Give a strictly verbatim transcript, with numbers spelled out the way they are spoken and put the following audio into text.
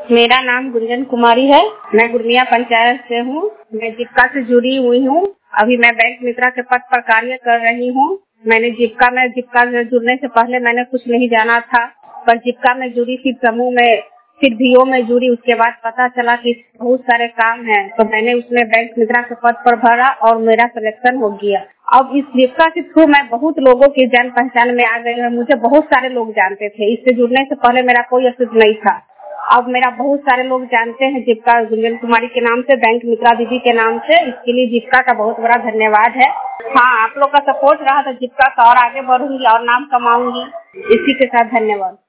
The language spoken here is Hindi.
मेरा नाम गुंजन कुमारी है। मैं गुरमिया पंचायत से हूँ। मैं जीविका से जुड़ी हुई हूँ। अभी मैं बैंक मित्रा के पद पर कार्य कर रही हूँ। मैंने जीविका में जीविका से जुड़ने से पहले मैंने कुछ नहीं जाना था, पर जीविका में जुड़ी, फिर समूह में, फिर बीओ में जुड़ी। उसके बाद पता चला कि बहुत सारे काम हैं, तो मैंने उसमें बैंक मित्रा के पद पर भरा और मेरा सिलेक्शन हो गया। अब इस जीविका के थ्रू मैं बहुत लोगों की जान पहचान में आ गई है। मुझे बहुत सारे लोग जानते थे। इससे जुड़ने से पहले मेरा कोई अस्तित्व नहीं था। अब मेरा बहुत सारे लोग जानते हैं जीविका गुंजन कुमारी के नाम से, बैंक मित्रा दीदी के नाम से। इसके लिए जीविका का बहुत बड़ा धन्यवाद है। हाँ, आप लोग का सपोर्ट रहा तो जीविका का और आगे बढ़ूंगी और नाम कमाऊंगी। इसी के साथ धन्यवाद।